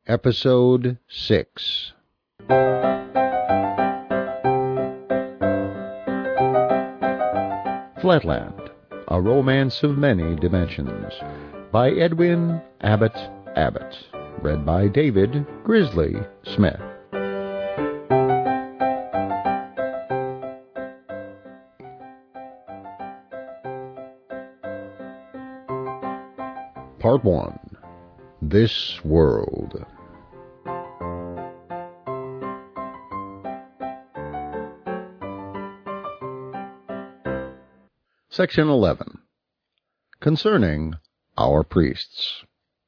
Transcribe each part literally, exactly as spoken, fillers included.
Episode six. Flatland, A Romance of Many Dimensions, by Edwin Abbott Abbott, read by David Grizzly Smith. Part one. This World. Section eleven. Concerning Our Priests.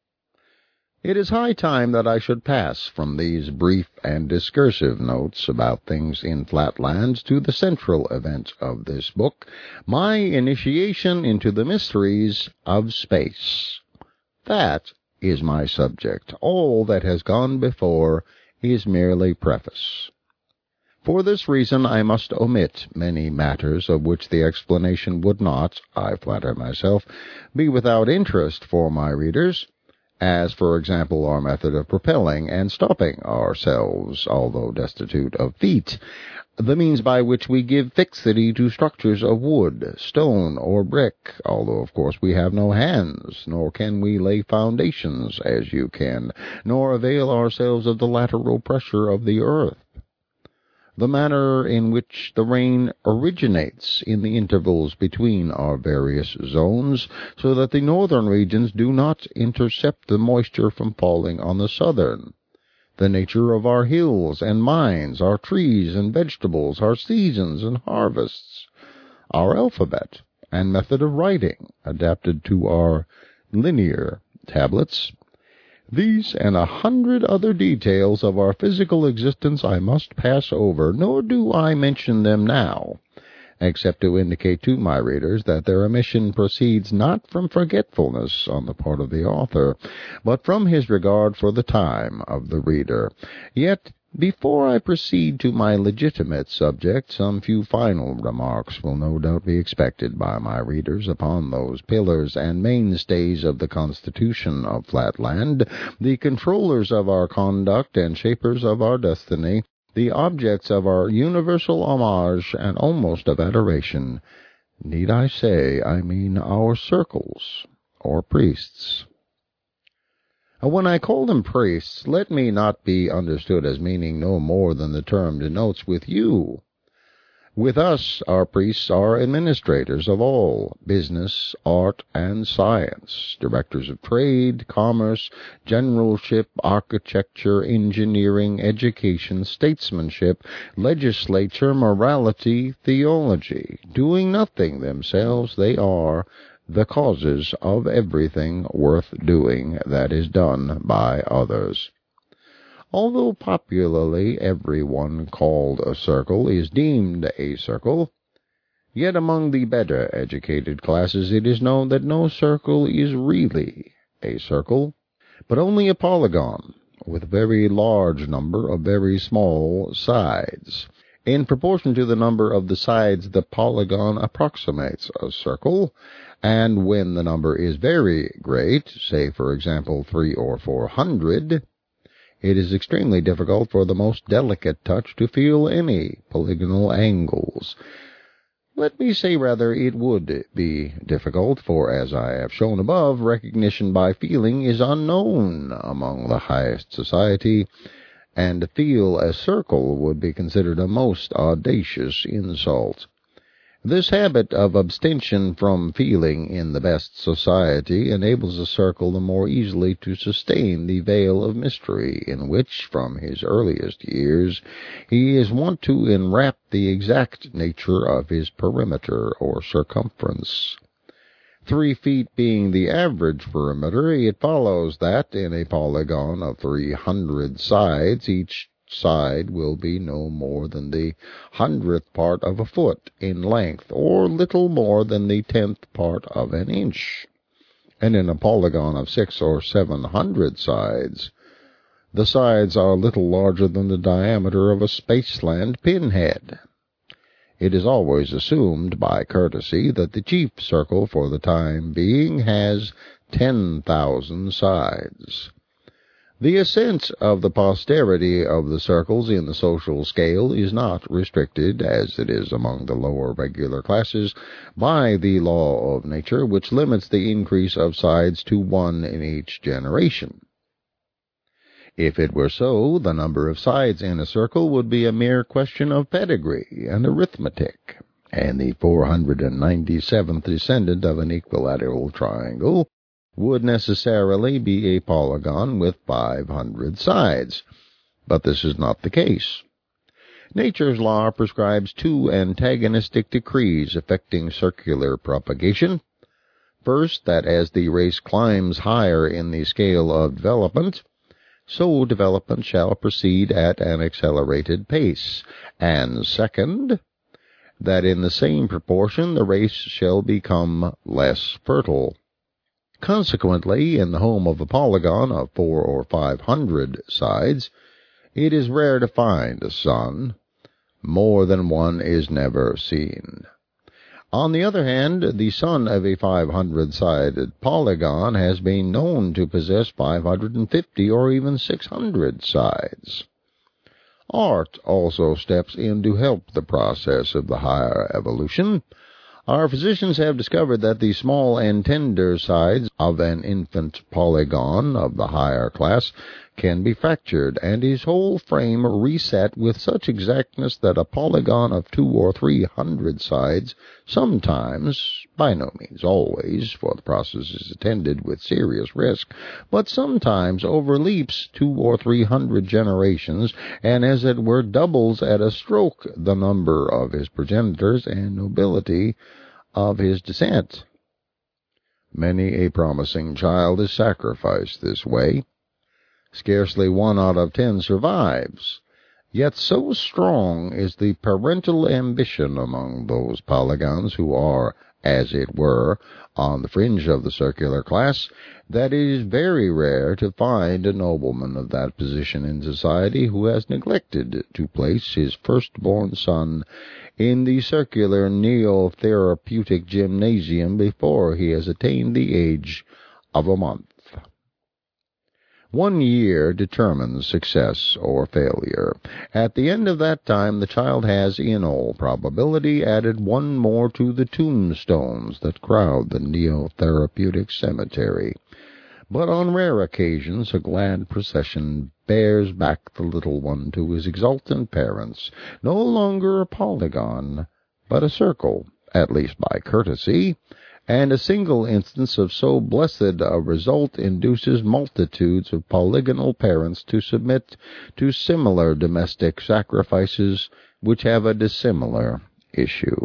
It is high time that I should pass from these brief and discursive notes about things in Flatland to the central event of this book, my initiation into the mysteries of space. That is my subject. All that has gone before is merely preface. For this reason I must omit many matters of which the explanation would not, I flatter myself, be without interest for my readers, as, for example, our method of propelling and stopping ourselves, although destitute of feet, the means by which we give fixity to structures of wood, stone, or brick, although, of course, we have no hands, nor can we lay foundations, as you can, nor avail ourselves of the lateral pressure of the earth. The manner in which the rain originates in the intervals between our various zones, so that the northern regions do not intercept the moisture from falling on the southern. The nature of our hills and mines, our trees and vegetables, our seasons and harvests, our alphabet and method of writing, adapted to our linear tablets. These and a hundred other details of our physical existence I must pass over, nor do I mention them now, except to indicate to my readers that their omission proceeds not from forgetfulness on the part of the author, but from his regard for the time of the reader. Yet, before I proceed to my legitimate subject, some few final remarks will no doubt be expected by my readers upon those pillars and mainstays of the Constitution of Flatland, the controllers of our conduct and shapers of our destiny, the objects of our universal homage and almost of adoration. Need I say, I mean our circles, or priests. When I call them priests, let me not be understood as meaning no more than the term denotes with you. With us, our priests are administrators of all business, art, and science, directors of trade, commerce, generalship, architecture, engineering, education, statesmanship, legislature, morality, theology. Doing nothing themselves, they are the causes of everything worth doing that is done by others. Although popularly every one called a circle is deemed a circle, yet among the better educated classes it is known that no circle is really a circle, but only a polygon, with a very large number of very small sides. In proportion to the number of the sides the polygon approximates a circle, and when the number is very great, say for example three or four hundred, it is extremely difficult for the most delicate touch to feel any polygonal angles. Let me say rather it would be difficult, for as I have shown above, recognition by feeling is unknown among the highest society, and to feel a circle would be considered a most audacious insult. This habit of abstention from feeling in the best society enables a circle the more easily to sustain the veil of mystery in which, from his earliest years, he is wont to enwrap the exact nature of his perimeter or circumference. Three feet being the average perimeter, it follows that, in a polygon of three hundred sides, each side will be no more than the hundredth part of a foot in length, or little more than the tenth part of an inch. And in a polygon of six or seven hundred sides, the sides are little larger than the diameter of a Spaceland pinhead. It is always assumed by courtesy that the chief circle for the time being has ten thousand sides. The ascent of the posterity of the circles in the social scale is not restricted, as it is among the lower regular classes, by the law of nature, which limits the increase of sides to one in each generation. If it were so, the number of sides in a circle would be a mere question of pedigree and arithmetic, and the four hundred ninety-seventh descendant of an equilateral triangle would necessarily be a polygon with five hundred sides. But this is not the case. Nature's law prescribes two antagonistic decrees affecting circular propagation. First, that as the race climbs higher in the scale of development, so development shall proceed at an accelerated pace, and second, that in the same proportion the race shall become less fertile. Consequently, in the home of a polygon of four or five hundred sides, it is rare to find a son. More than one is never seen. On the other hand, the son of a five hundred sided polygon has been known to possess five hundred fifty or even six hundred sides. Art also steps in to help the process of the higher evolution. Our physicians have discovered that the small and tender sides of an infant polygon of the higher class can be fractured, and his whole frame reset with such exactness that a polygon of two or three hundred sides sometimes, by no means always, for the process is attended with serious risk, but sometimes overleaps two or three hundred generations, and as it were doubles at a stroke the number of his progenitors and nobility of his descent. Many a promising child is sacrificed this way. Scarcely one out of ten survives. Yet so strong is the parental ambition among those polygons who are, as it were, on the fringe of the circular class, that it is very rare to find a nobleman of that position in society who has neglected to place his firstborn son in the circular neotherapeutic gymnasium before he has attained the age of a month. One year determines success or failure. At the end of that time, the child has, in all probability, added one more to the tombstones that crowd the neotherapeutic cemetery. But on rare occasions, a glad procession bears back the little one to his exultant parents, no longer a polygon, but a circle, at least by courtesy, and a single instance of so blessed a result induces multitudes of polygonal parents to submit to similar domestic sacrifices which have a dissimilar issue.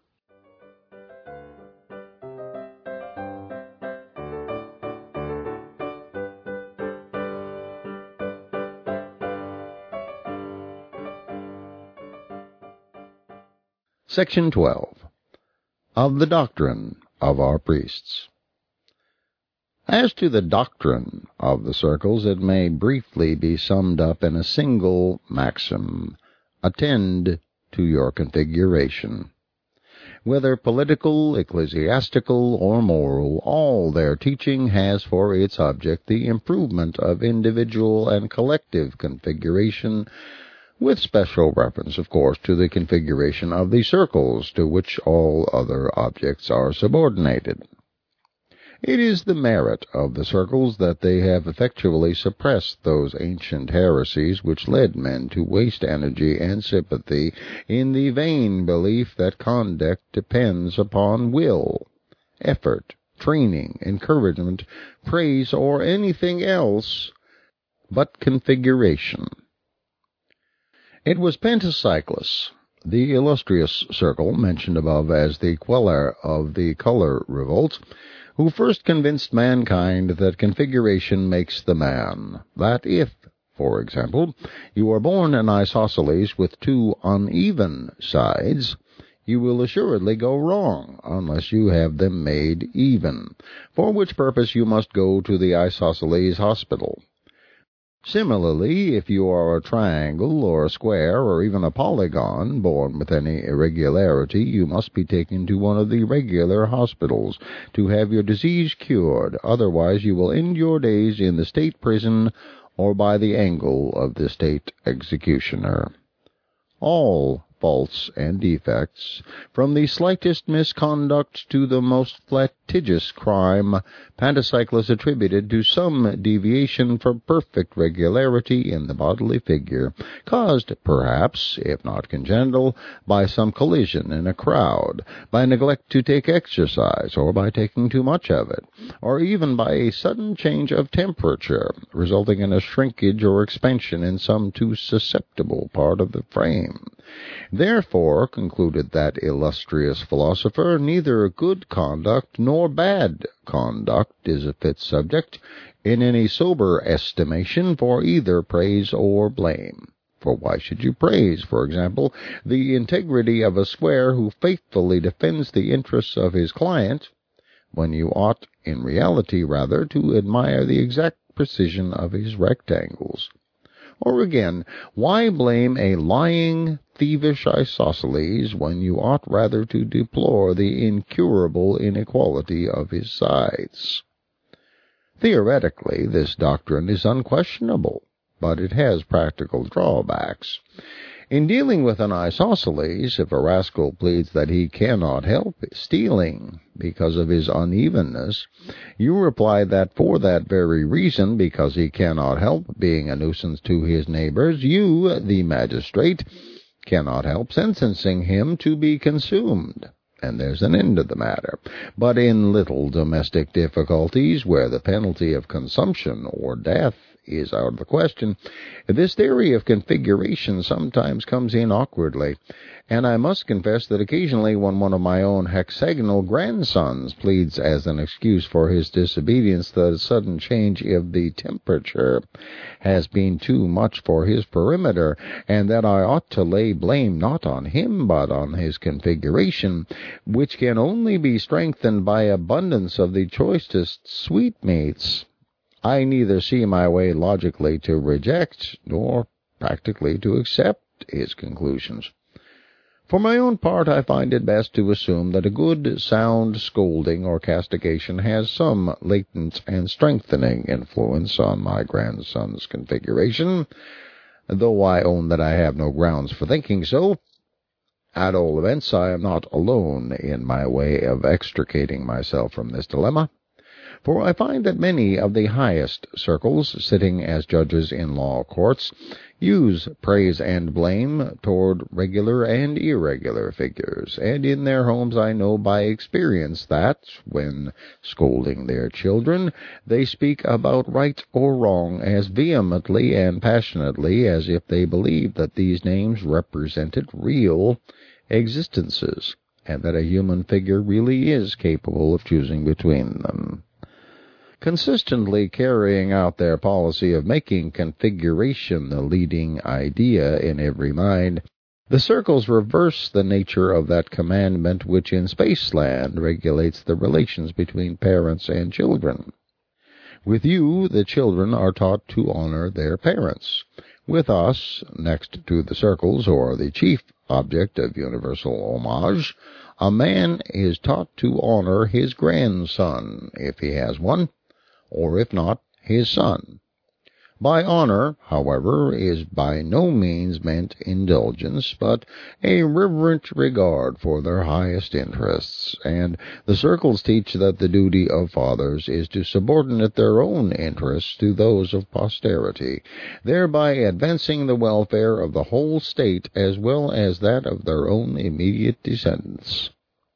Section twelve. Of the Doctrine of our Priests. As to the doctrine of the circles, it may briefly be summed up in a single maxim: attend to your configuration. Whether political, ecclesiastical, or moral, all their teaching has for its object the improvement of individual and collective configuration, with special reference, of course, to the configuration of the circles to which all other objects are subordinated. It is the merit of the circles that they have effectually suppressed those ancient heresies which led men to waste energy and sympathy in the vain belief that conduct depends upon will, effort, training, encouragement, praise, or anything else but configuration. It was Pentacyclus, the illustrious circle mentioned above as the queller of the color revolt, who first convinced mankind that configuration makes the man, that if, for example, you are born an isosceles with two uneven sides, you will assuredly go wrong unless you have them made even, for which purpose you must go to the isosceles hospital. Similarly, if you are a triangle or a square or even a polygon born with any irregularity, you must be taken to one of the regular hospitals to have your disease cured. Otherwise you will end your days in the state prison or by the angle of the state executioner. All faults and defects, from the slightest misconduct to the most litigious crime, Pantacyclus attributed to some deviation from perfect regularity in the bodily figure, caused, perhaps, if not congenital, by some collision in a crowd, by neglect to take exercise, or by taking too much of it, or even by a sudden change of temperature, resulting in a shrinkage or expansion in some too susceptible part of the frame. Therefore, concluded that illustrious philosopher, neither good conduct nor bad conduct is a fit subject, in any sober estimation, for either praise or blame. For why should you praise, for example, the integrity of a square who faithfully defends the interests of his client, when you ought, in reality, rather to admire the exact precision of his rectangles? Or again, why blame a lying, thievish isosceles when you ought rather to deplore the incurable inequality of his sides? Theoretically, this doctrine is unquestionable, but it has practical drawbacks. In dealing with an isosceles, if a rascal pleads that he cannot help stealing because of his unevenness, you reply that for that very reason, because he cannot help being a nuisance to his neighbors, you, the magistrate, cannot help sentencing him to be consumed, and there's an end of the matter. But in little domestic difficulties, where the penalty of consumption or death is out of the question, this theory of configuration sometimes comes in awkwardly, and I must confess that occasionally when one of my own hexagonal grandsons pleads as an excuse for his disobedience that a sudden change of the temperature has been too much for his perimeter, and that I ought to lay blame not on him but on his configuration, which can only be strengthened by abundance of the choicest sweetmeats, I neither see my way logically to reject nor practically to accept his conclusions. For my own part, I find it best to assume that a good, sound scolding or castigation has some latent and strengthening influence on my grandson's configuration, though I own that I have no grounds for thinking so. At all events, I am not alone in my way of extricating myself from this dilemma, for I find that many of the highest circles, sitting as judges in law courts, use praise and blame toward regular and irregular figures, and in their homes I know by experience that, when scolding their children, they speak about right or wrong as vehemently and passionately as if they believed that these names represented real existences, and that a human figure really is capable of choosing between them. Consistently carrying out their policy of making configuration the leading idea in every mind, the circles reverse the nature of that commandment which in Spaceland regulates the relations between parents and children. With you, the children are taught to honor their parents. With us, next to the circles, or the chief object of universal homage, a man is taught to honor his grandson, if he has one, or if not, his son. By honor, however, is by no means meant indulgence, but a reverent regard for their highest interests, and the circles teach that the duty of fathers is to subordinate their own interests to those of posterity, thereby advancing the welfare of the whole state as well as that of their own immediate descendants.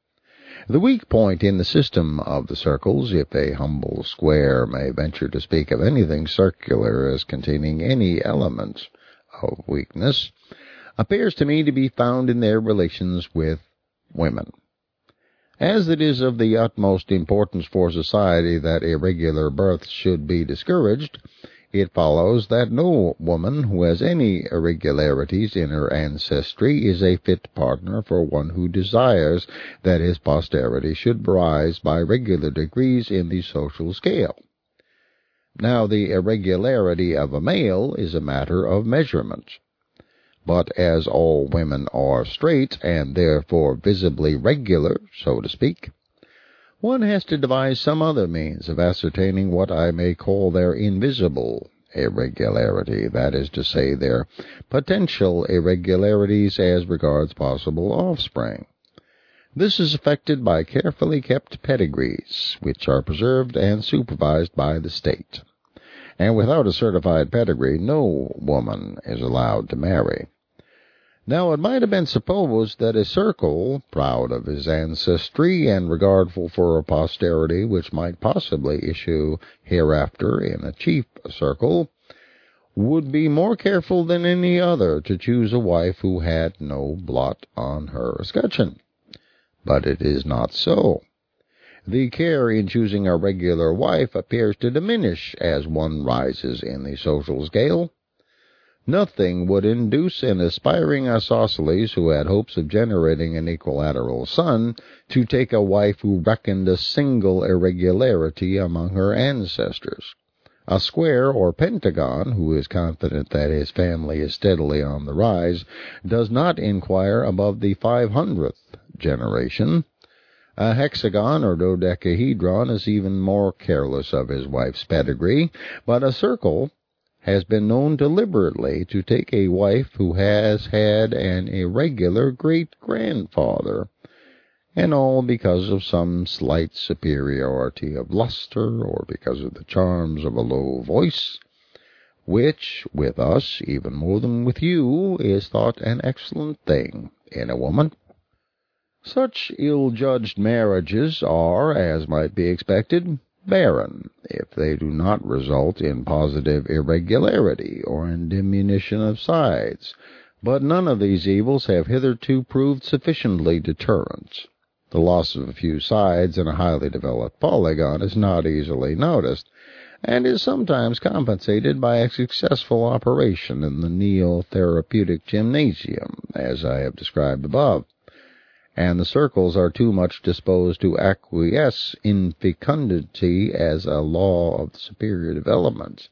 The weak point in the system of the circles, if a humble square may venture to speak of anything circular as containing any element of weakness, appears to me to be found in their relations with women. As it is of the utmost importance for society that irregular births should be discouraged, it follows that no woman who has any irregularities in her ancestry is a fit partner for one who desires that his posterity should rise by regular degrees in the social scale. Now, the irregularity of a male is a matter of measurement. But as all women are straight, and therefore visibly regular, so to speak, one has to devise some other means of ascertaining what I may call their invisible irregularity, that is to say, their potential irregularities as regards possible offspring. This is effected by carefully kept pedigrees, which are preserved and supervised by the state. And without a certified pedigree, no woman is allowed to marry. Now, it might have been supposed that a circle, proud of his ancestry and regardful for a posterity which might possibly issue hereafter in a chief circle, would be more careful than any other to choose a wife who had no blot on her escutcheon. But it is not so. The care in choosing a regular wife appears to diminish as one rises in the social scale. Nothing would induce an aspiring isosceles who had hopes of generating an equilateral son to take a wife who reckoned a single irregularity among her ancestors. A square or pentagon who is confident that his family is steadily on the rise does not inquire above the five hundredth generation. A hexagon or dodecahedron is even more careless of his wife's pedigree, but a circle has been known deliberately to take a wife who has had an irregular great-grandfather, and all because of some slight superiority of luster or because of the charms of a low voice, which, with us, even more than with you, is thought an excellent thing in a woman. Such ill-judged marriages are, as might be expected, barren, if they do not result in positive irregularity or in diminution of sides, but none of these evils have hitherto proved sufficiently deterrent. The loss of a few sides in a highly developed polygon is not easily noticed, and is sometimes compensated by a successful operation in the neo-therapeutic gymnasium, as I have described above. And the circles are too much disposed to acquiesce in fecundity as a law of superior development.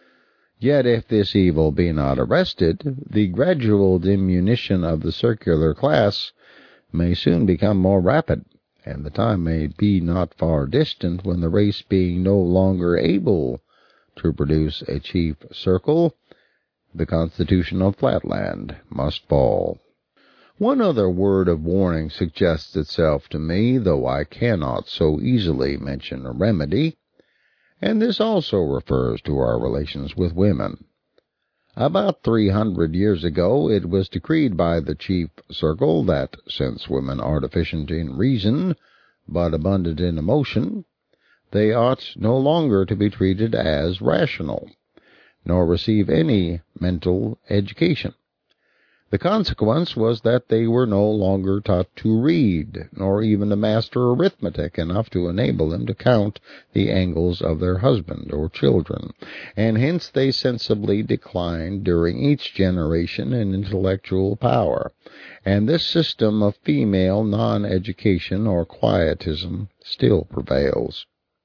Yet if this evil be not arrested, the gradual diminution of the circular class may soon become more rapid, and the time may be not far distant when the race, being no longer able to produce a chief circle, the constitutional flatland must fall. One other word of warning suggests itself to me, though I cannot so easily mention a remedy, and this also refers to our relations with women. About three hundred years ago it was decreed by the chief circle that, since women are deficient in reason, but abundant in emotion, they ought no longer to be treated as rational, nor receive any mental education. The consequence was that they were no longer taught to read, nor even to master arithmetic enough to enable them to count the angles of their husband or children, and hence they sensibly declined during each generation in intellectual power, and this system of female non-education or quietism still prevails.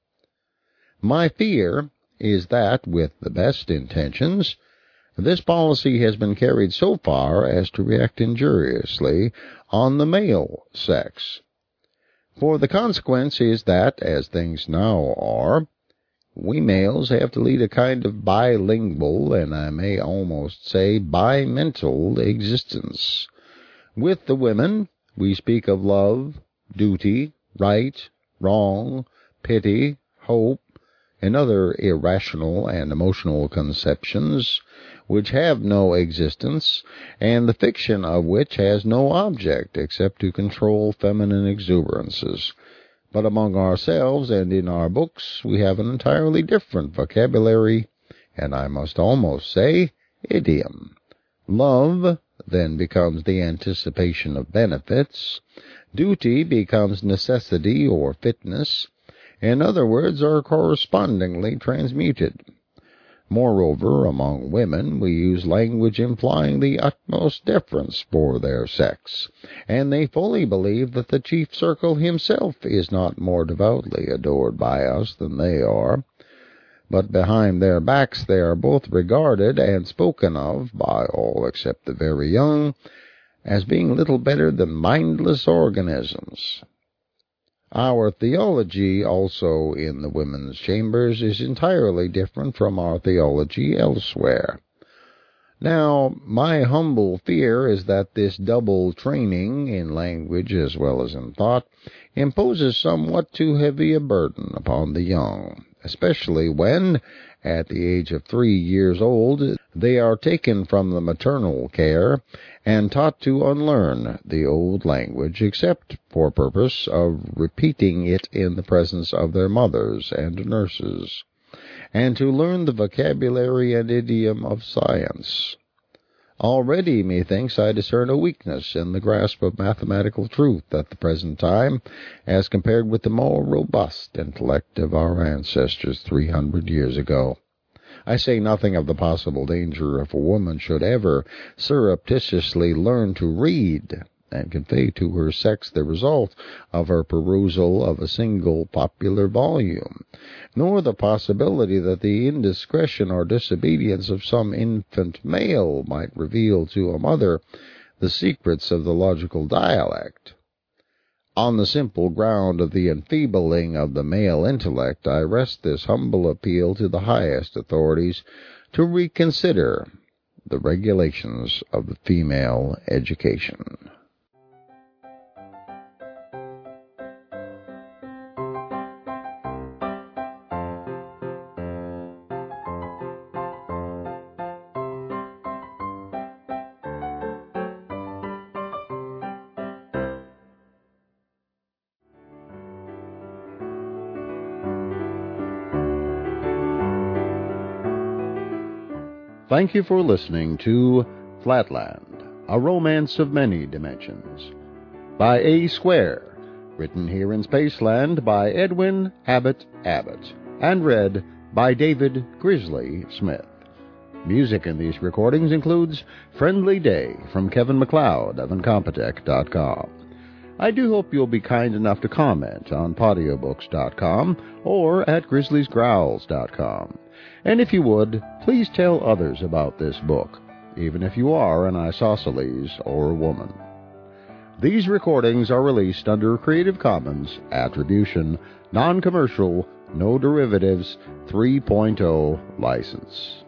My fear is that, with the best intentions, this policy has been carried so far as to react injuriously on the male sex. For the consequence is that, as things now are, we males have to lead a kind of bilingual, and I may almost say bimental existence. With the women, we speak of love, duty, right, wrong, pity, hope, and other irrational and emotional conceptions which have no existence, and the fiction of which has no object except to control feminine exuberances. But among ourselves and in our books we have an entirely different vocabulary, and I must almost say idiom. Love then becomes the anticipation of benefits. Duty becomes necessity or fitness, and other words are correspondingly transmuted. Moreover, among women we use language implying the utmost deference for their sex, and they fully believe that the chief circle himself is not more devoutly adored by us than they are. But behind their backs they are both regarded and spoken of, by all except the very young, as being little better than mindless organisms. Our theology, also in the women's chambers, is entirely different from our theology elsewhere. Now, my humble fear is that this double training, in language as well as in thought, imposes somewhat too heavy a burden upon the young, especially when, at the age of three years old, they are taken from the maternal care and taught to unlearn the old language except for purpose of repeating it in the presence of their mothers and nurses, and to learn the vocabulary and idiom of science. Already, methinks, I discern a weakness in the grasp of mathematical truth at the present time, as compared with the more robust intellect of our ancestors three hundred years ago. I say nothing of the possible danger if a woman should ever surreptitiously learn to read, and convey to her sex the result of her perusal of a single popular volume, nor the possibility that the indiscretion or disobedience of some infant male might reveal to a mother the secrets of the logical dialect. On the simple ground of the enfeebling of the male intellect, I rest this humble appeal to the highest authorities to reconsider the regulations of the female education. Thank you for listening to Flatland, A Romance of Many Dimensions, by A. Square, written here in Spaceland by Edwin Abbott Abbott, and read by David Grizzly Smith. Music in these recordings includes Friendly Day from Kevin MacLeod of Incompetech dot com. I do hope you'll be kind enough to comment on Podiobooks dot com or at Grizzlies Growls dot com. And if you would, please tell others about this book, even if you are an isosceles or a woman. These recordings are released under Creative Commons Attribution, Non-Commercial, No Derivatives three point oh license.